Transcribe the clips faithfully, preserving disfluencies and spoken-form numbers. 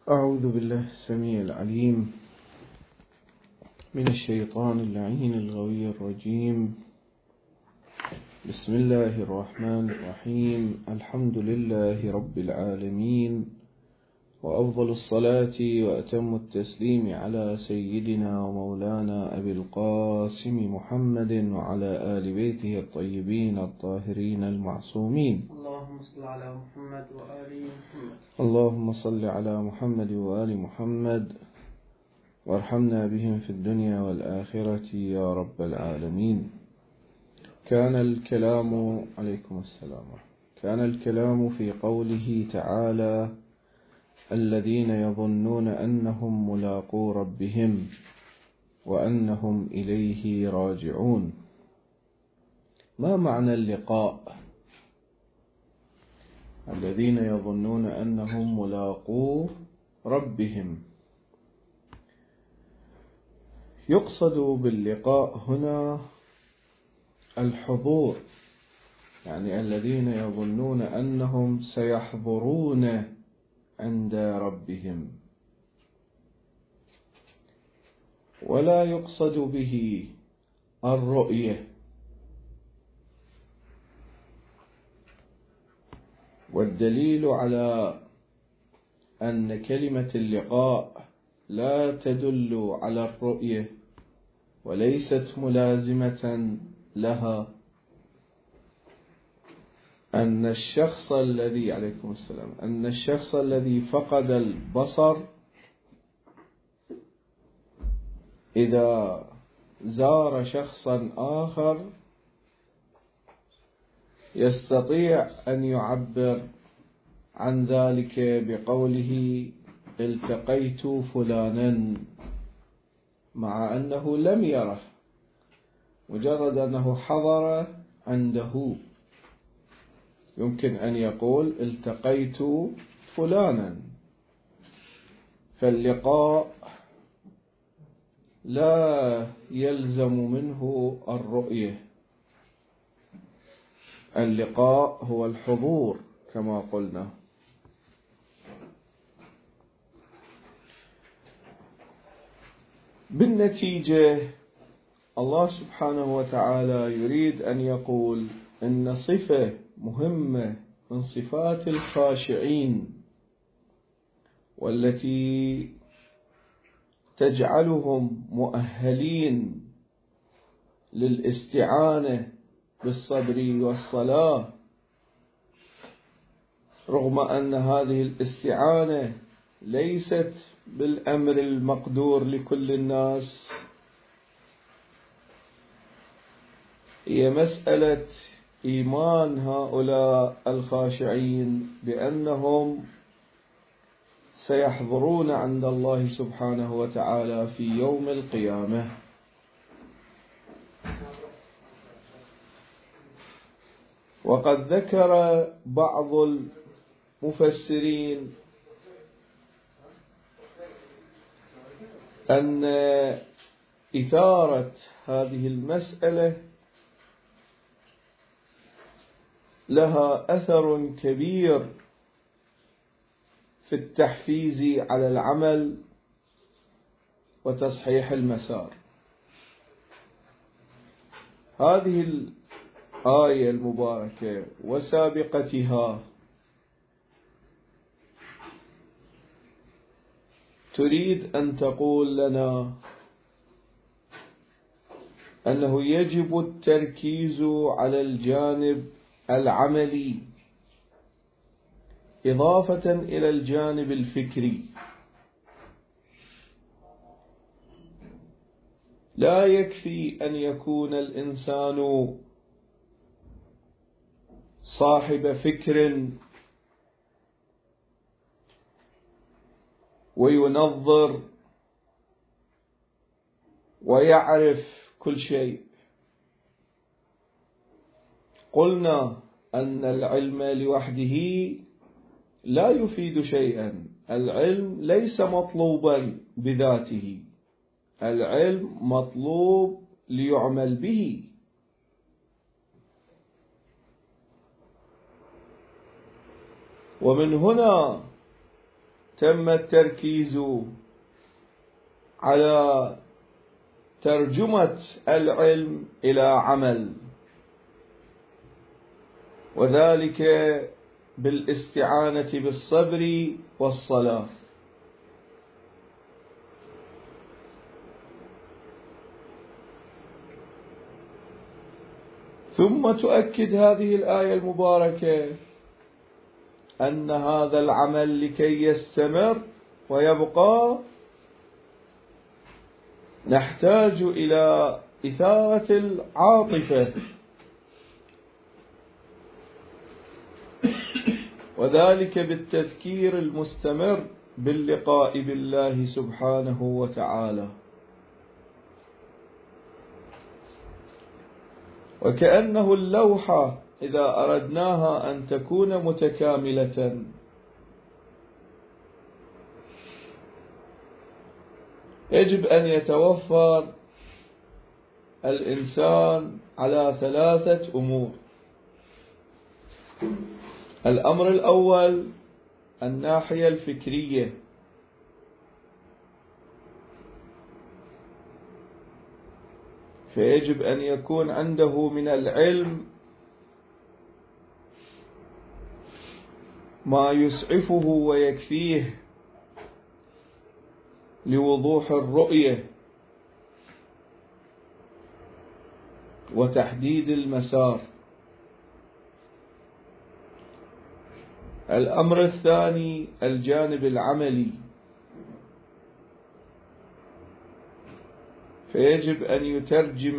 أعوذ بالله السميع العليم من الشيطان اللعين الغوي الرجيم. بسم الله الرحمن الرحيم. الحمد لله رب العالمين، وأفضل الصلاة وأتم التسليم على سيدنا ومولانا أبي القاسم محمد وعلى آل بيته الطيبين الطاهرين المعصومين. اللهم صل على محمد وآل محمد. اللهم صل على محمد وآل محمد وارحمنا بهم في الدنيا والآخرة يا رب العالمين. كان الكلام عليكم السلام كان الكلام في قوله تعالى: الذين يظنون أنهم ملاقو ربهم وأنهم إليه راجعون. ما معنى اللقاء؟ الذين يظنون أنهم ملاقو ربهم، يقصد باللقاء هنا الحضور، يعني الذين يظنون أنهم سيحضرون عند ربهم، ولا يقصد به الرؤية. والدليل على أن كلمة اللقاء لا تدل على الرؤية وليست ملازمة لها أن الشخص الذي عليكم السلام أن الشخص الذي فقد البصر إذا زار شخصا آخر يستطيع أن يعبر عن ذلك بقوله التقيت فلانا، مع أنه لم يره، مجرد أنه حضر عنده يمكن أن يقول التقيت فلانا. فاللقاء لا يلزم منه الرؤية، اللقاء هو الحضور كما قلنا. بالنتيجة الله سبحانه وتعالى يريد أن يقول إن صفة مهمة من صفات الخاشعين والتي تجعلهم مؤهلين للاستعانة بالصبر والصلاة، رغم أن هذه الاستعانة ليست بالأمر المقدور لكل الناس، هي مسألة إيمان هؤلاء الخاشعين بأنهم سيحضرون عند الله سبحانه وتعالى في يوم القيامة. وقد ذكر بعض المفسرين أن إثارة هذه المسألة لها أثر كبير في التحفيز على العمل وتصحيح المسار. هذه الآية المباركة وسابقتها تريد أن تقول لنا أنه يجب التركيز على الجانب العملي إضافة إلى الجانب الفكري. لا يكفي أن يكون الإنسان صاحب فكر وينظر ويعرف كل شيء. قلنا أن العلم لوحده لا يفيد شيئا، العلم ليس مطلوبا بذاته، العلم مطلوب ليعمل به. ومن هنا تم التركيز على ترجمة العلم إلى عمل، وذلك بالاستعانة بالصبر والصلاة. ثم تؤكد هذه الآية المباركة أن هذا العمل لكي يستمر ويبقى نحتاج إلى إثارة العاطفة، وذلك بالتذكير المستمر باللقاء بالله سبحانه وتعالى. وكأنه اللوحة إذا أردناها أن تكون متكاملة يجب أن يتوفر الإنسان على ثلاثة أمور. الأمر الأول الناحية الفكرية، فيجب أن يكون عنده من العلم ما يسعفه ويكفيه لوضوح الرؤية وتحديد المسار. الأمر الثاني الجانب العملي، فيجب أن يترجم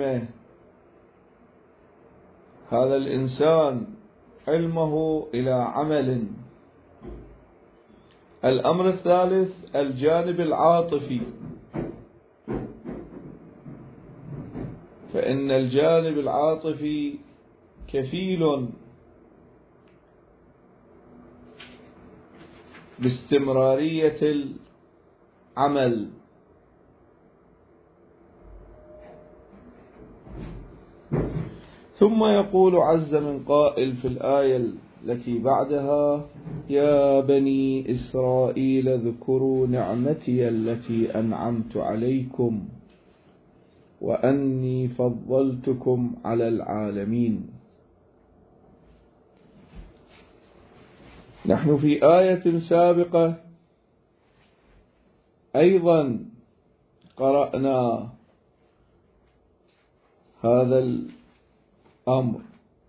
هذا الإنسان علمه إلى عمل. الأمر الثالث الجانب العاطفي، فإن الجانب العاطفي كفيل باستمرارية العمل. ثم يقول عز من قائل في الآية التي بعدها: يا بني إسرائيل اذكروا نعمتي التي أنعمت عليكم وأني فضلتكم على العالمين. نحن في آية سابقة أيضا قرأنا هذا الأمر.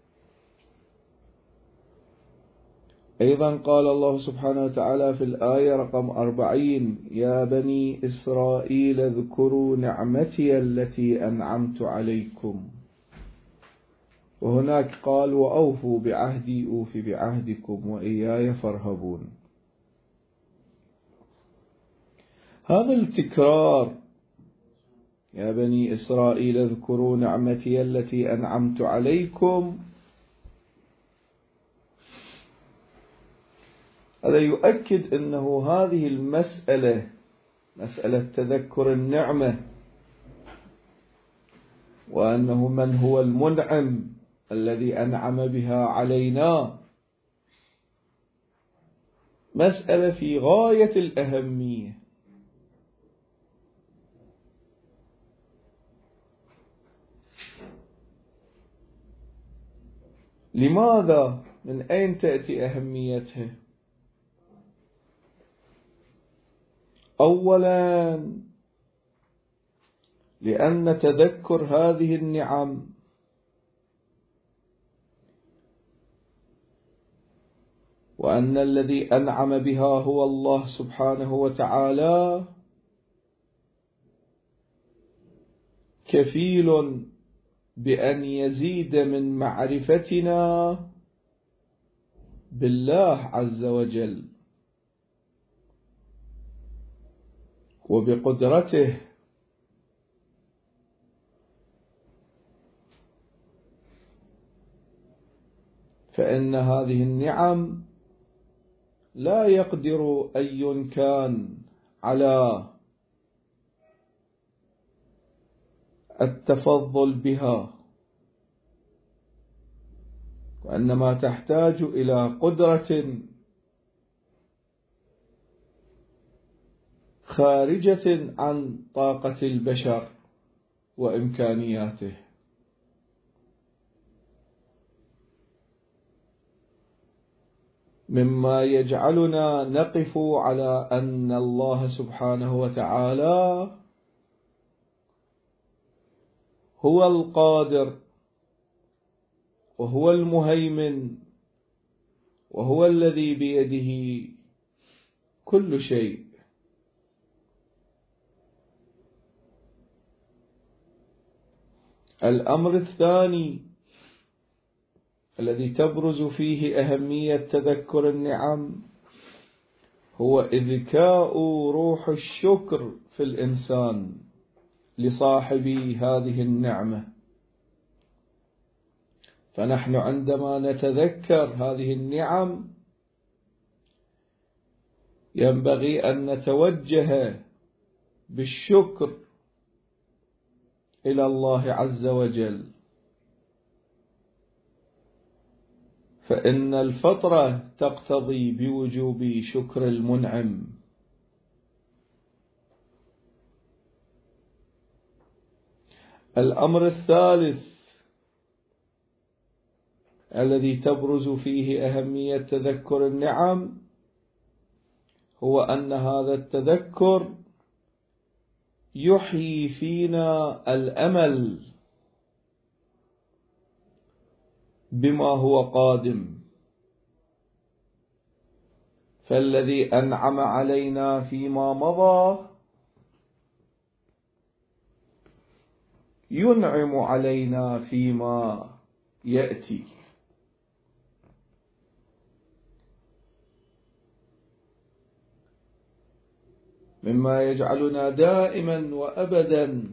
أيضا قال الله سبحانه وتعالى في الآية رقم أربعين: يا بني إسرائيل اذكروا نعمتي التي أنعمت عليكم. وهناك قال: وأوفوا بعهدي أوف بعهدكم وإياي فارهبون. هذا التكرار يا بني إسرائيل اذكروا نعمتي التي أنعمت عليكم، هذا يؤكد أنه هذه المسألة مسألة تذكر النعمة، وأنه من هو المنعم الذي أنعم بها علينا، مسألة في غاية الأهمية. لماذا؟ من أين تأتي أهميتها؟ أولا لأن تذكر هذه النعم وأن الذي أنعم بها هو الله سبحانه وتعالى كفيل بأن يزيد من معرفتنا بالله عز وجل وبقدرته، فإن هذه النعم لا يقدر أي كان على التفضل بها، وإنما تحتاج إلى قدرة خارجة عن طاقة البشر وإمكانياته. مما يجعلنا نقف على أن الله سبحانه وتعالى هو القادر وهو المهيمن وهو الذي بيده كل شيء. الأمر الثاني الذي تبرز فيه أهمية تذكر النعم هو إذكاء روح الشكر في الإنسان لصاحب هذه النعمة. فنحن عندما نتذكر هذه النعم ينبغي أن نتوجه بالشكر إلى الله عز وجل، فإن الفطرة تقتضي بوجوب شكر المنعم. الأمر الثالث الذي تبرز فيه أهمية تذكر النعم هو أن هذا التذكر يحيي فينا الأمل بما هو قادم. فالذي أنعم علينا فيما مضى ينعم علينا فيما يأتي. مما يجعلنا دائما وأبدا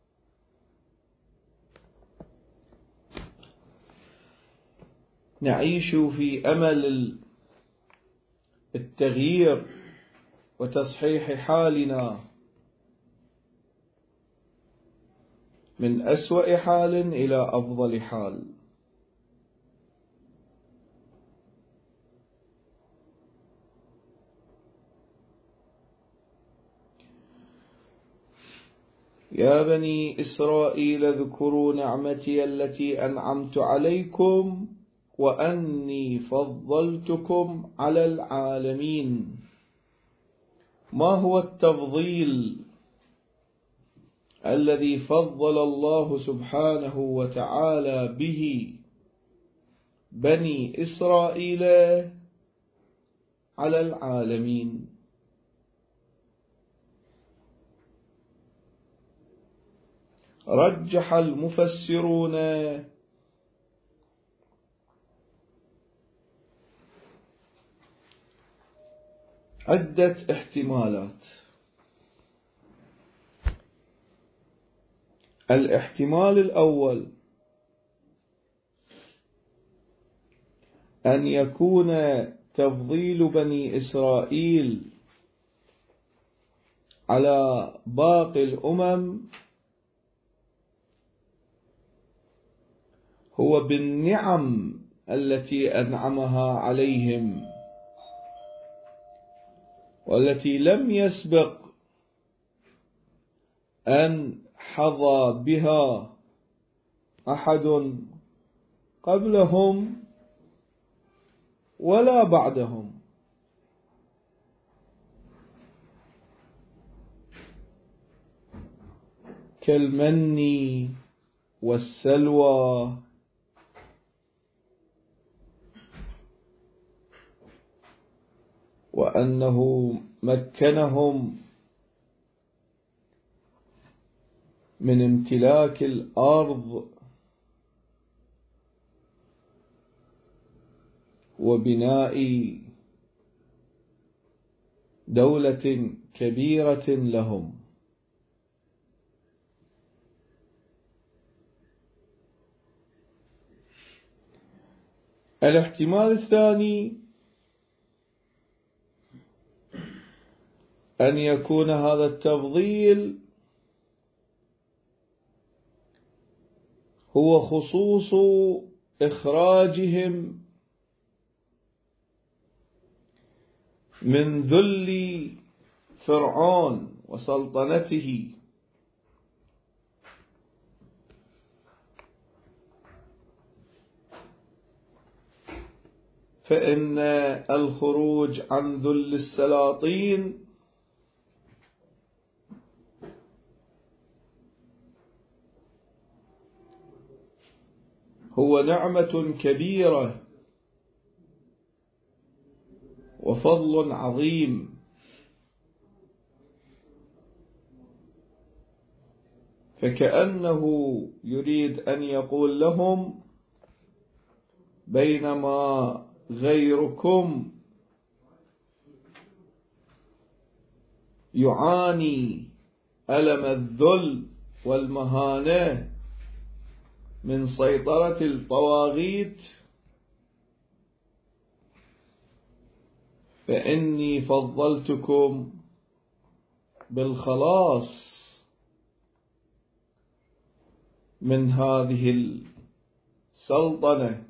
نعيش في أمل التغيير وتصحيح حالنا من أسوأ حال إلى أفضل حال. يا بني إسرائيل اذكروا نعمتي التي أنعمت عليكم وأني فضلتكم على العالمين. ما هو التفضيل الذي فضل الله سبحانه وتعالى به بني إسرائيل على العالمين؟ رجح المفسرون عدة احتمالات. الاحتمال الأول أن يكون تفضيل بني إسرائيل على باقي الأمم هو بالنعم التي أنعمها عليهم والتي لم يسبق أن حظى بها أحد قبلهم ولا بعدهم. كالمن والسلوى وأنه مكنهم من امتلاك الأرض وبناء دولة كبيرة لهم. الاحتمال الثاني أن يكون هذا التفضيل هو خصوص إخراجهم من ذل فرعون وسلطنته، فإن الخروج عن ذل السلاطين هو نعمة كبيرة وفضل عظيم، فكأنه يريد أن يقول لهم بينما غيركم يعاني ألم الذل والمهانة من سيطرة الطواغيت، فإني فضلتكم بالخلاص من هذه السلطنة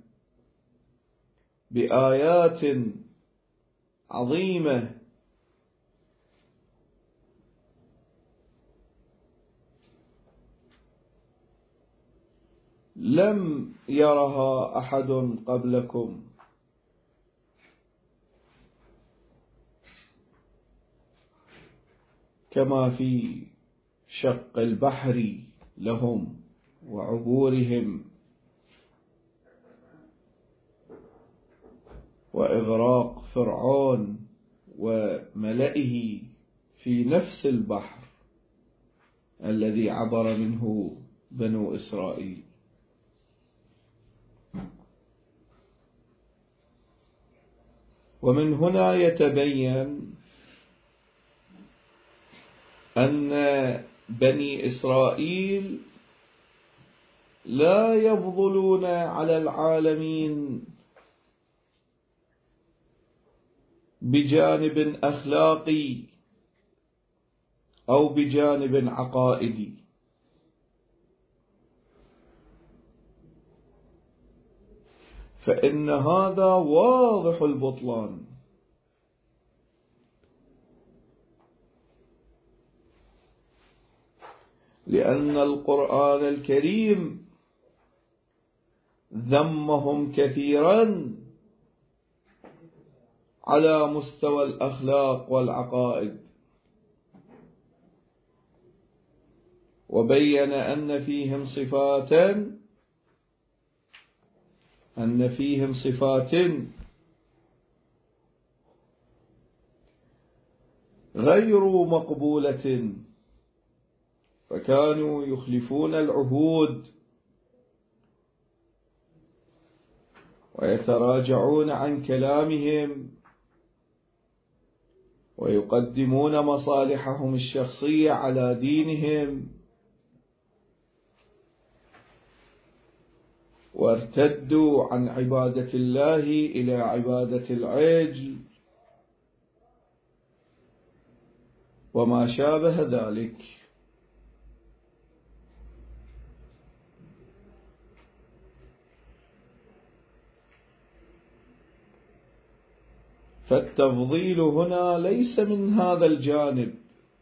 بآيات عظيمة لم يرها أحد قبلكم، كما في شق البحر لهم وعبورهم وإغراق فرعون وملئه في نفس البحر الذي عبر منه بنو إسرائيل. ومن هنا يتبين أن بني إسرائيل لا يفضلون على العالمين بجانب أخلاقي أو بجانب عقائدي، فإن هذا واضح البطلان، لأن القرآن الكريم ذمهم كثيرا على مستوى الأخلاق والعقائد، وبين أن فيهم صفات أن فيهم صفات غير مقبولة، فكانوا يخلفون العهود ويتراجعون عن كلامهم ويقدمون مصالحهم الشخصية على دينهم، وارتدوا عن عبادة الله إلى عبادة العجل وما شابه ذلك. فالتفضيل هنا ليس من هذا الجانب،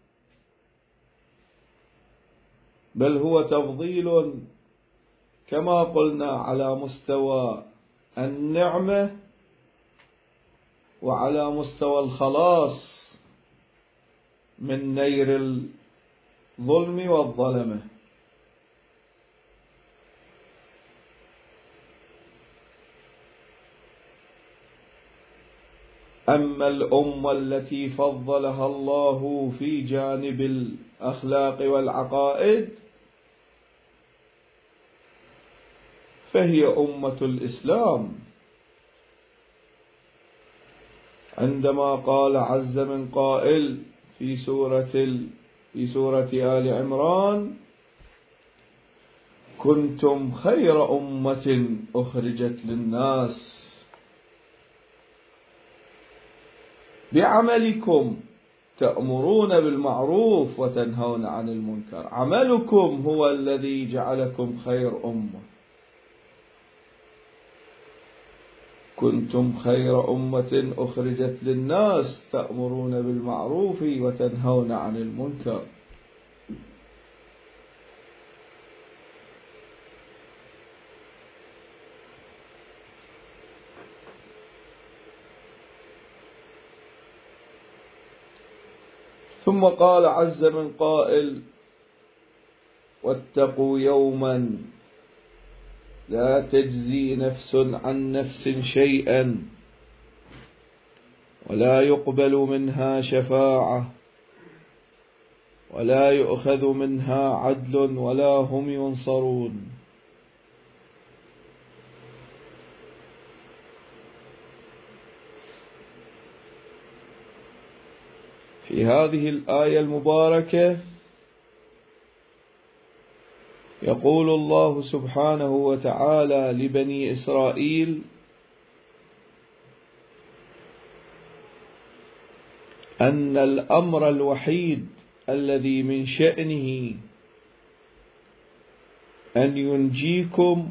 بل هو تفضيل كما قلنا على مستوى النعمة وعلى مستوى الخلاص من نير الظلم والظلمة. أما الأمة التي فضلها الله في جانب الأخلاق والعقائد فهي أمة الإسلام، عندما قال عز من قائل في سورة في سورة آل عمران: كنتم خير أمة أخرجت للناس بعملكم تأمرون بالمعروف وتنهون عن المنكر. عملكم هو الذي جعلكم خير أمة. كنتم خير أمة أخرجت للناس تأمرون بالمعروف وتنهون عن المنكر. ثم قال عز من قائل: واتقوا يوما لا تجزي نفس عن نفس شيئا ولا يقبل منها شفاعة ولا يؤخذ منها عدل ولا هم ينصرون. في هذه الآية المباركة يقول الله سبحانه وتعالى لبني إسرائيل أن الأمر الوحيد الذي من شأنه أن ينجيكم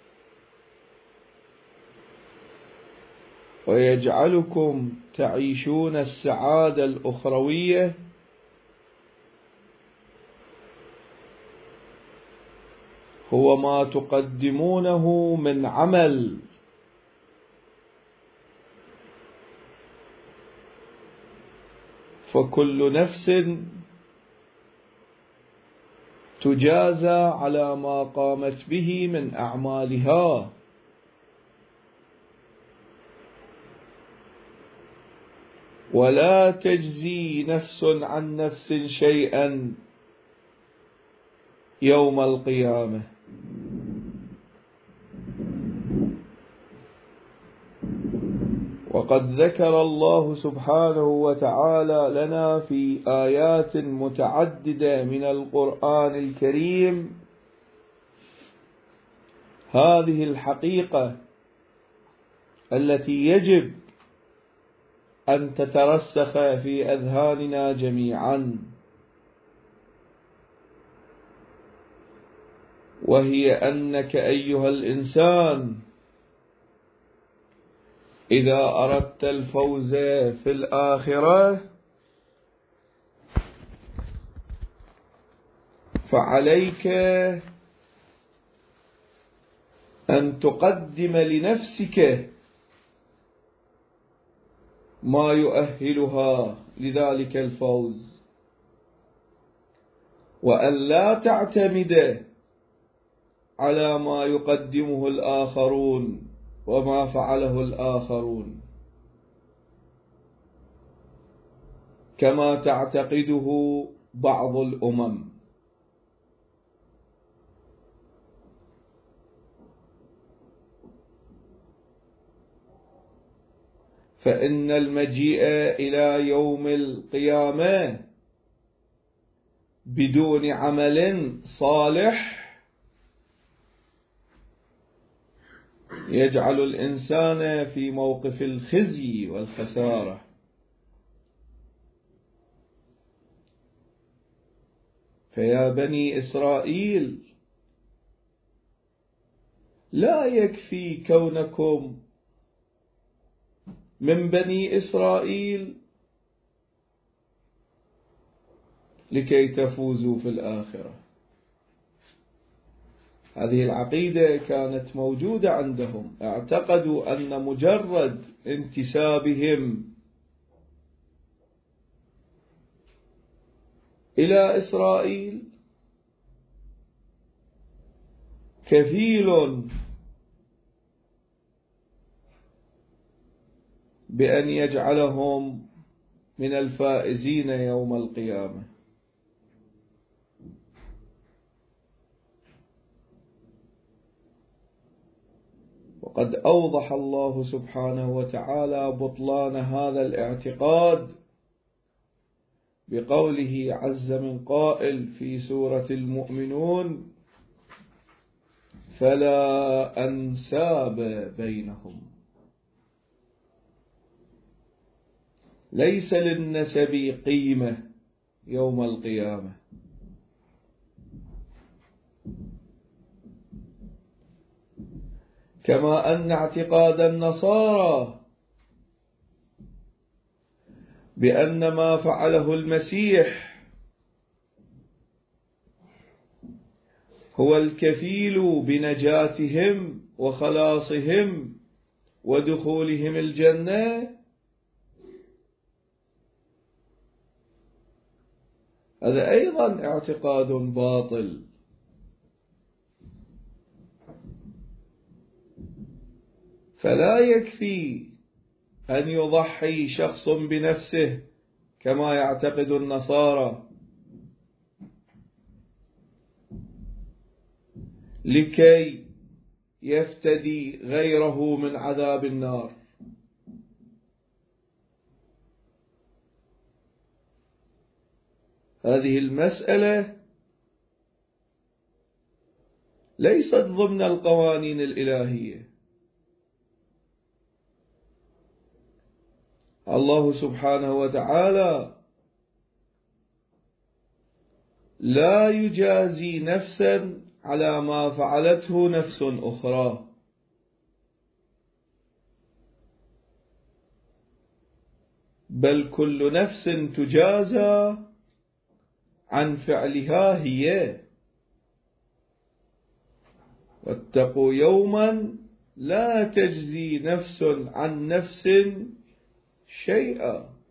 ويجعلكم تعيشون السعادة الأخروية هو ما تقدمونه من عمل فكل نفس تجازى على ما قامت به من أعمالها، ولا تجزي نفس عن نفس شيئا يوم القيامة. وقد ذكر الله سبحانه وتعالى لنا في آيات متعددة من القرآن الكريم هذه الحقيقة التي يجب أن تترسخ في أذهاننا جميعا، وهي أنك أيها الإنسان إذا أردت الفوز في الآخرة فعليك أن تقدم لنفسك ما يؤهلها لذلك الفوز، وأن لا تعتمد على ما يقدمه الآخرون وما فعله الآخرون كما تعتقده بعض الأمم. فإن المجيء إلى يوم القيامة بدون عمل صالح يجعل الإنسان في موقف الخزي والخسارة. فيا بني إسرائيل لا يكفي كونكم من بني إسرائيل لكي تفوزوا في الآخرة. هذه العقيدة كانت موجودة عندهم، اعتقدوا أن مجرد انتسابهم إلى إسرائيل كفيل بأن يجعلهم من الفائزين يوم القيامة. وقد أوضح الله سبحانه وتعالى بطلان هذا الاعتقاد بقوله عز من قائل في سورة المؤمنون: فلا أنساب بينهم. ليس للنسب قيمة يوم القيامة، كما أن اعتقاد النصارى بأن ما فعله المسيح هو الكفيل بنجاتهم وخلاصهم ودخولهم الجنة، هذا أيضا اعتقاد باطل. فلا يكفي أن يضحي شخص بنفسه كما يعتقد النصارى لكي يفتدي غيره من عذاب النار. هذه المسألة ليست ضمن القوانين الإلهية. الله سبحانه وتعالى لا يجازي نفسا على ما فعلته نفس أخرى، بل كل نفس تجازى عن فعلها هي. واتقوا يوما لا تجزي نفس عن نفس شيئا.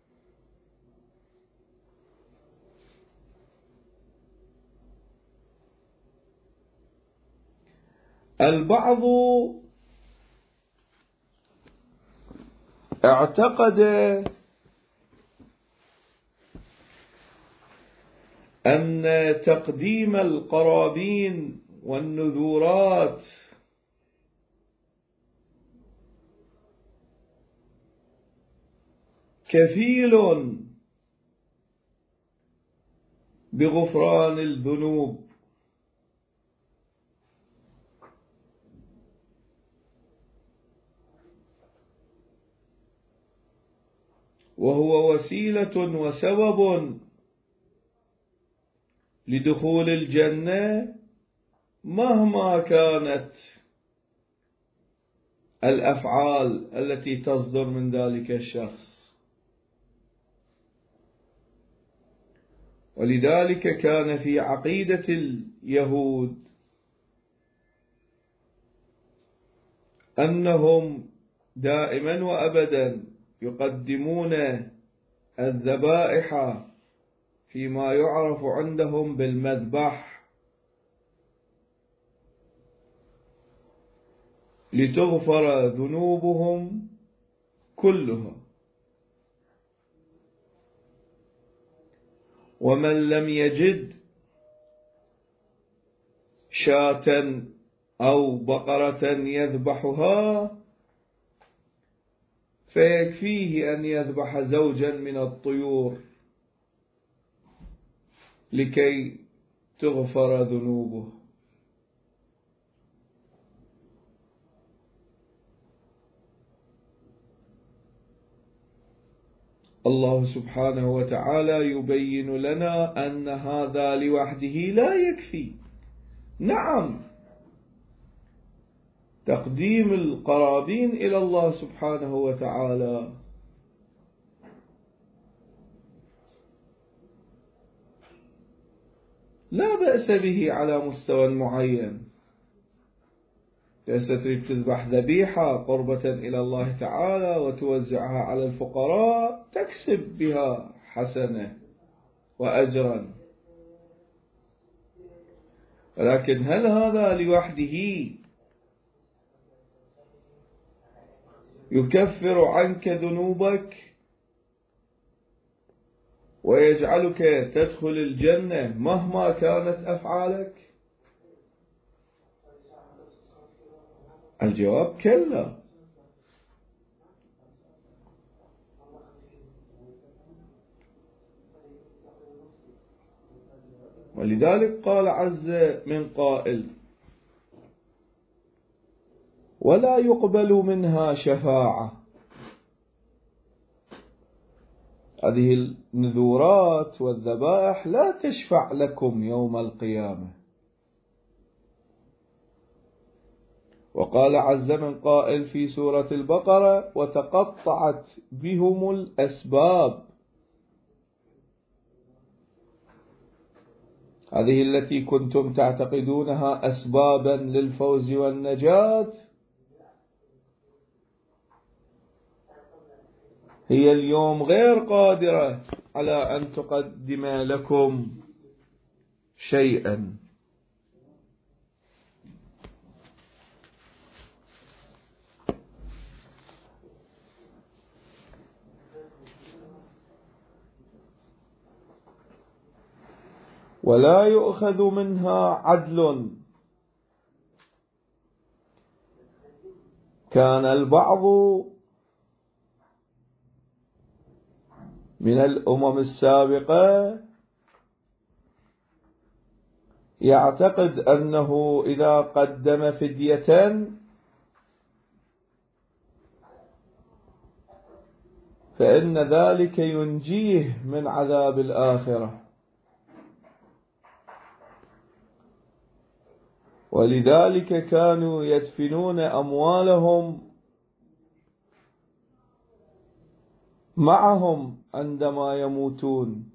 البعض اعتقد أن تقديم القرابين والنذورات كفيل بغفران الذنوب، وهو وسيلة وسبب لدخول الجنة مهما كانت الأفعال التي تصدر من ذلك الشخص. ولذلك كان في عقيدة اليهود أنهم دائما وأبدا يقدمون الذبائح فيما يعرف عندهم بالمذبح لتغفر ذنوبهم كلها. ومن لم يجد شاة أو بقرة يذبحها فيكفيه أن يذبح زوجا من الطيور لكي تغفر ذنوبه. الله سبحانه وتعالى يبين لنا أن هذا لوحده لا يكفي. نعم، تقديم القرابين إلى الله سبحانه وتعالى لا بأس به على مستوى معين. إذا تريد تذبح ذبيحة قربة إلى الله تعالى وتوزعها على الفقراء تكسب بها حسنة وأجرا، ولكن هل هذا لوحده يكفر عنك ذنوبك ويجعلك تدخل الجنة مهما كانت أفعالك؟ الجواب كلا. ولذلك قال عز من قائل: ولا يقبل منها شفاعة. هذه النذورات والذبائح لا تشفع لكم يوم القيامة، وقال عز من قائل في سورة البقرة: وتقطعت بهم الأسباب. هذه التي كنتم تعتقدونها أسبابا للفوز والنجاة هي اليوم غير قادرة على أن تقدم لكم شيئا. ولا يؤخذ منها عدل. كان البعض من الأمم السابقة يعتقد أنه إذا قدم فدية فإن ذلك ينجيه من عذاب الآخرة، ولذلك كانوا يدفنون أموالهم معهم عندما يموتون،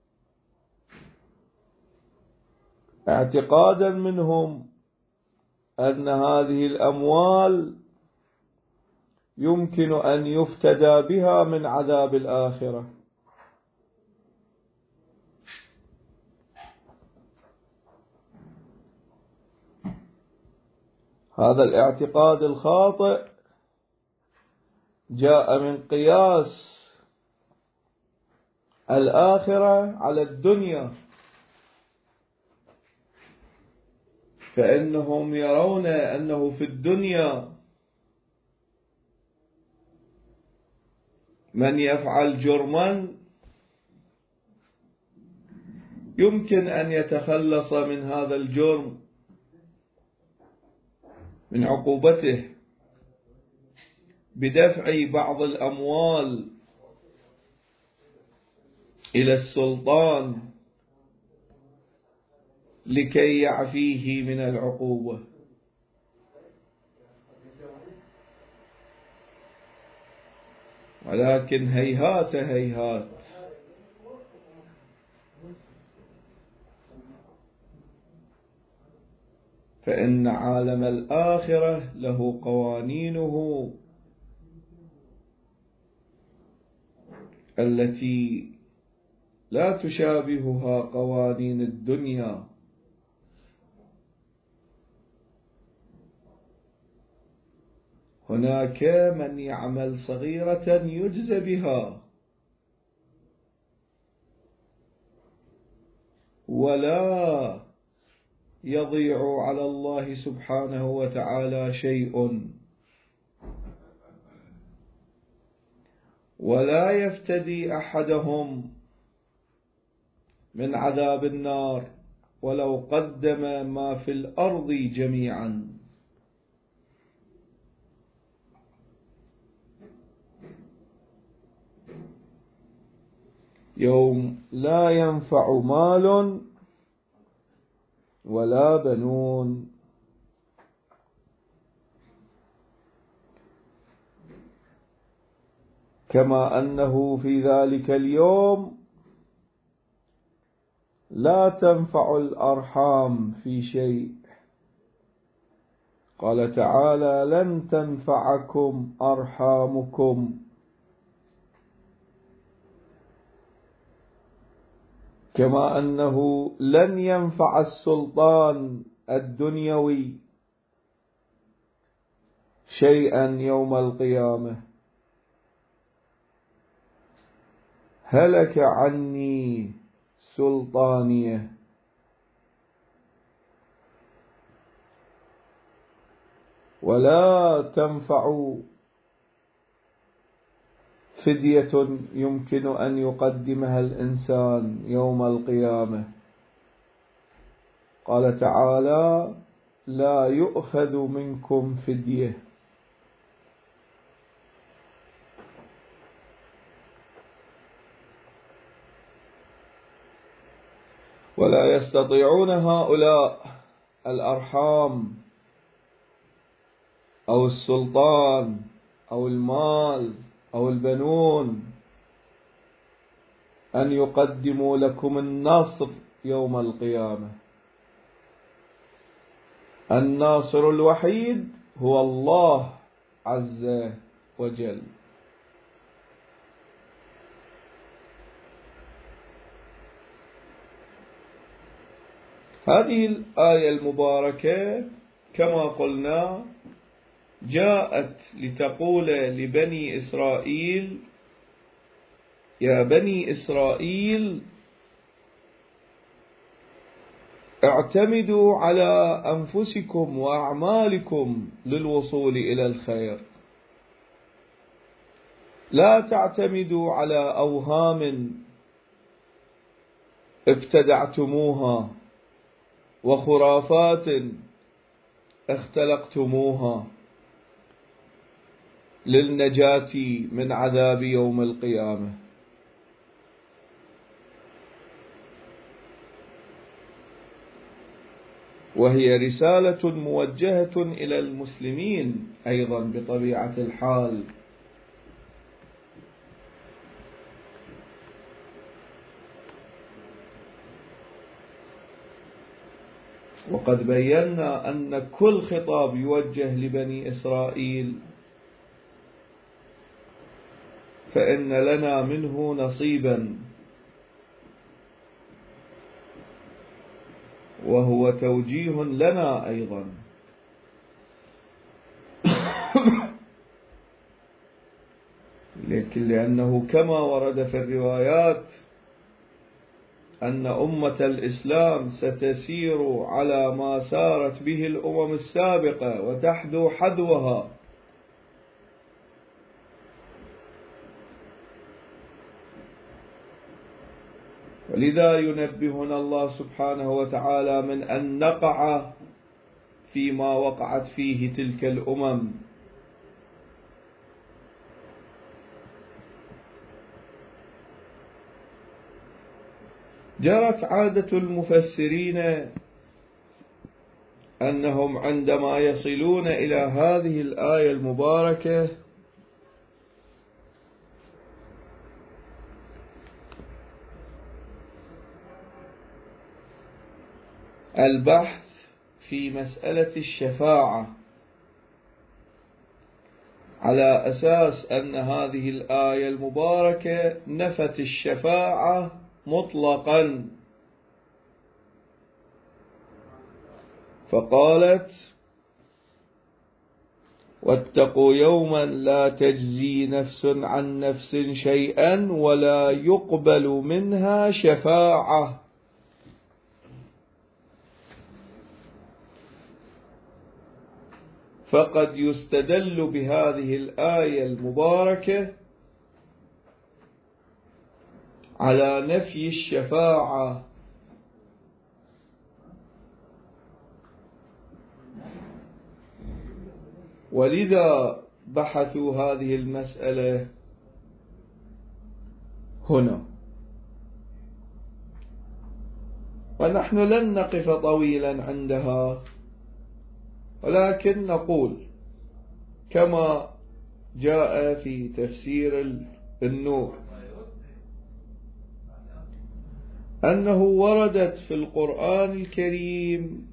اعتقادا منهم أن هذه الأموال يمكن أن يفتدى بها من عذاب الآخرة. هذا الاعتقاد الخاطئ جاء من قياس الآخرة على الدنيا، فإنهم يرون أنه في الدنيا من يفعل جرما يمكن أن يتخلص من هذا الجرم، من عقوبته، بدفع بعض الأموال إلى السلطان لكي يعفيه من العقوبة. ولكن هيهات هيهات، فإن عالم الآخرة له قوانينه التي لا تشابهها قوانين الدنيا. هناك من يعمل صغيرة يجزى بها ولا يضيع على الله سبحانه وتعالى شيء، ولا يفتدي أحدهم من عذاب النار ولو قدم ما في الأرض جميعا. يوم لا ينفع مال ولا بنون. كما أنه في ذلك اليوم لا تنفع الأرحام في شيء. قال تعالى: لن تنفعكم أرحامكم. كما أنه لن ينفع السلطان الدنيوي شيئا يوم القيامة. هلك عني سلطانية. ولا تنفع فدية يمكن أن يقدمها الإنسان يوم القيامة. قال تعالى: لا يؤخذ منكم فدية. ولا يستطيعون هؤلاء الأرحام أو السلطان أو المال أو البنون أن يقدموا لكم النصر يوم القيامة. الناصر الوحيد هو الله عز وجل. هذه الآية المباركة كما قلنا جاءت لتقول لبني إسرائيل: يا بني إسرائيل اعتمدوا على أنفسكم وأعمالكم للوصول إلى الخير، لا تعتمدوا على أوهام ابتدعتموها وخرافات اختلقتموها للنجاة من عذاب يوم القيامة. وهي رسالة موجهة إلى المسلمين أيضا بطبيعة الحال. وقد بينا أن كل خطاب يوجه لبني إسرائيل فإن لنا منه نصيبا، وهو توجيه لنا أيضا. لكن لأنه كما ورد في الروايات أن أمة الإسلام ستسير على ما سارت به الأمم السابقة وتحذو حذوها، ولذا ينبهنا الله سبحانه وتعالى من أن نقع فيما وقعت فيه تلك الأمم. جرت عادة المفسرين أنهم عندما يصلون إلى هذه الآية المباركة البحث في مسألة الشفاعة على أساس أن هذه الآية المباركة نفت الشفاعة مطلقا، فقالت: واتقوا يوما لا تجزي نفس عن نفس شيئا ولا يقبل منها شفاعة. فقد يستدل بهذه الآية المباركة على نفي الشفاعة، ولذا بحثوا هذه المسألة هنا. ونحن لن نقف طويلا عندها، ولكن نقول كما جاء في تفسير النور أنه وردت في القرآن الكريم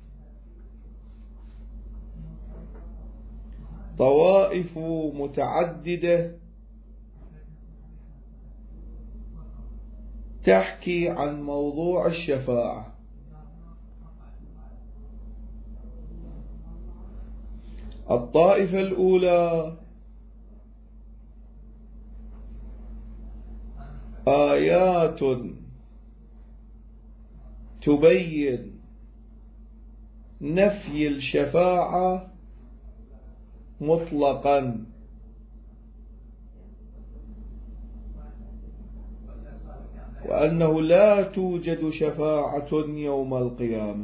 طوائف متعددة تحكي عن موضوع الشفاعة. الطائفة الأولى آيات تبين نفي الشفاعة مطلقا، وأنه لا توجد شفاعة يوم القيامة،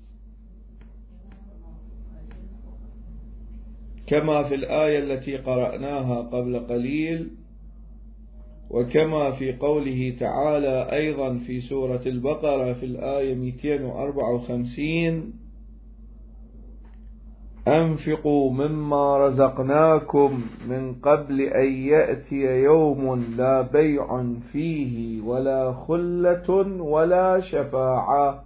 كما في الآية التي قرأناها قبل قليل، وكما في قوله تعالى أيضا في سورة البقرة في الآية مئتين وأربعة وخمسين: أنفقوا مما رزقناكم من قبل أن يأتي يوم لا بيع فيه ولا خلة ولا شفاعة.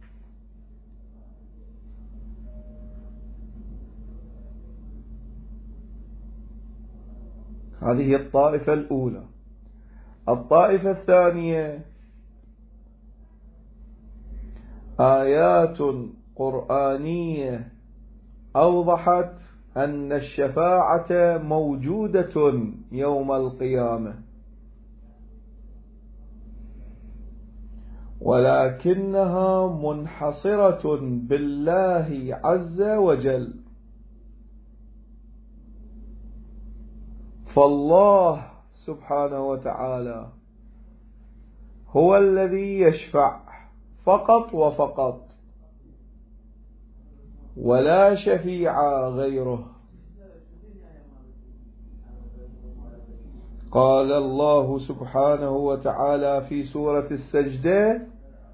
هذه الطائفة الأولى. الطائفة الثانية آيات قرآنية أوضحت أن الشفاعة موجودة يوم القيامة، ولكنها منحصرة بالله عز وجل. فالله سبحانه وتعالى هو الذي يشفع فقط وفقط، ولا شفيع غيره. قال الله سبحانه وتعالى في سورة السجدة: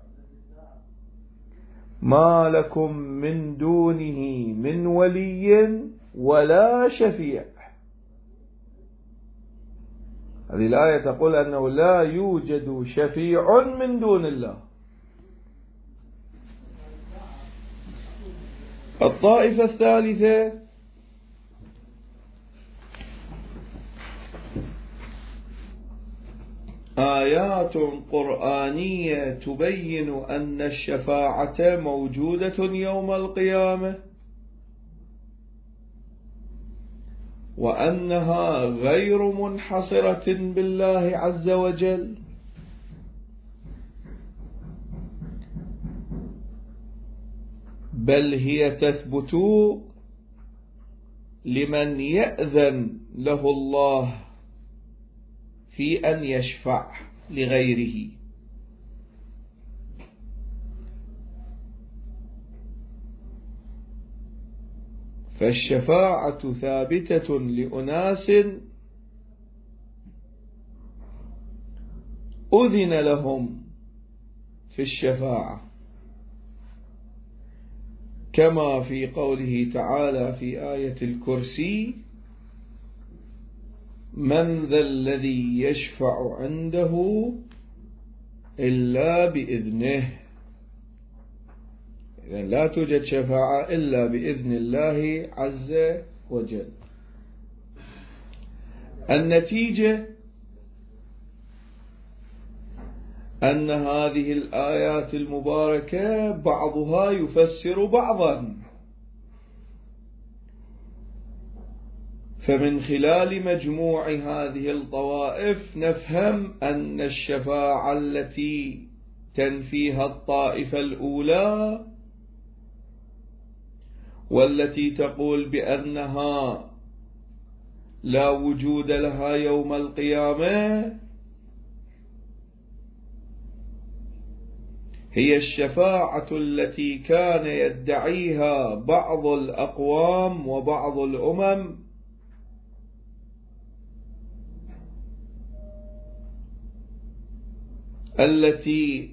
ما لكم من دونه من ولي ولا شفيع. هذه الآية تقول أنه لا يوجد شفيع من دون الله. الطائفة الثالثة آيات قرآنية تبين أن الشفاعة موجودة يوم القيامة، وأنها غير منحصرة بالله عز وجل، بل هي تثبت لمن يأذن له الله في أن يشفع لغيره. فالشفاعة ثابتة لأناس أذن لهم في الشفاعة، كما في قوله تعالى في آية الكرسي: من ذا الذي يشفع عنده إلا بإذنه. إذن لا توجد شفاعة إلا بإذن الله عز وجل. النتيجة أن هذه الآيات المباركة بعضها يفسر بعضا، فمن خلال مجموع هذه الطوائف نفهم أن الشفاعة التي تنفيها الطائفة الأولى، والتي تقول بأنها لا وجود لها يوم القيامة، هي الشفاعة التي كان يدعيها بعض الأقوام وبعض الأمم التي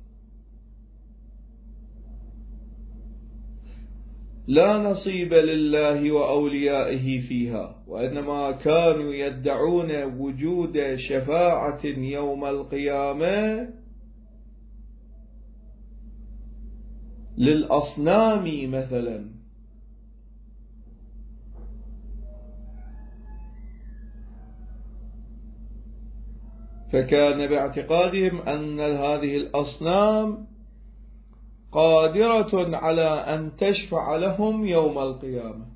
لا نصيب لله وأوليائه فيها، وإنما كانوا يدعون وجود شفاعة يوم القيامة للأصنام مثلا. فكان باعتقادهم أن هذه الأصنام قادرة على أن تشفع لهم يوم القيامة.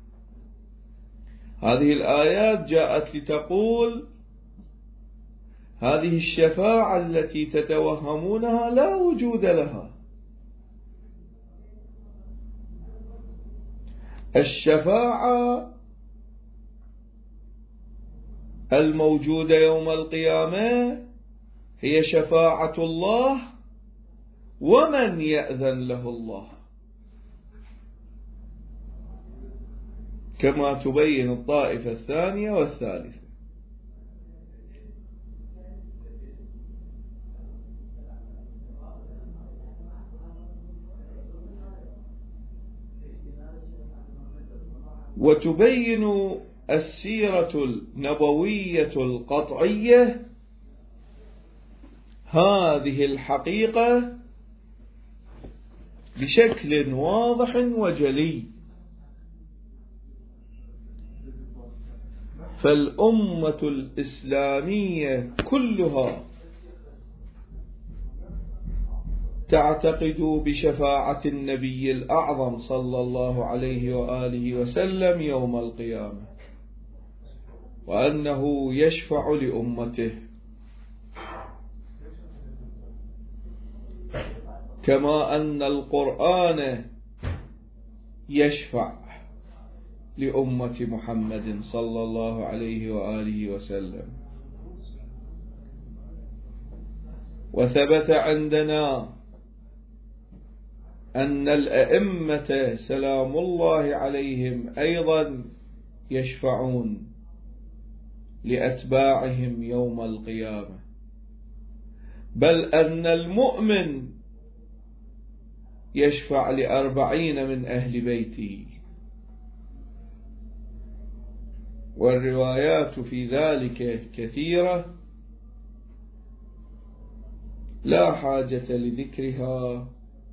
هذه الآيات جاءت لتقول هذه الشفاعة التي تتوهمونها لا وجود لها. الشفاعة الموجودة يوم القيامة هي شفاعة الله ومن يأذن له الله، كما تبين الطائفة الثانية والثالثة. وتبين السيرة النبوية القطعية هذه الحقيقة بشكل واضح وجلي. فالأمة الإسلامية كلها تعتقد بشفاعة النبي الأعظم صلى الله عليه وآله وسلم يوم القيامة، وأنه يشفع لأمته، كما أن القرآن يشفع لأمة محمد صلى الله عليه وآله وسلم. وثبت عندنا أن الأئمة سلام الله عليهم أيضا يشفعون لأتباعهم يوم القيامة، بل أن المؤمن يشفع لأربعين من أهل بيته، والروايات في ذلك كثيرة لا حاجة لذكرها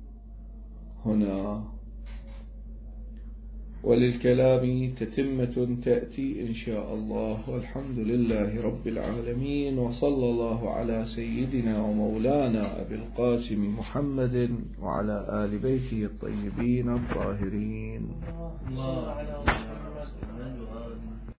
هنا، وللكلام تتمة تأتي إن شاء الله. والحمد لله رب العالمين، وصلى الله على سيدنا ومولانا أبي القاسم محمد وعلى آل بيته الطيبين الطاهرين. الله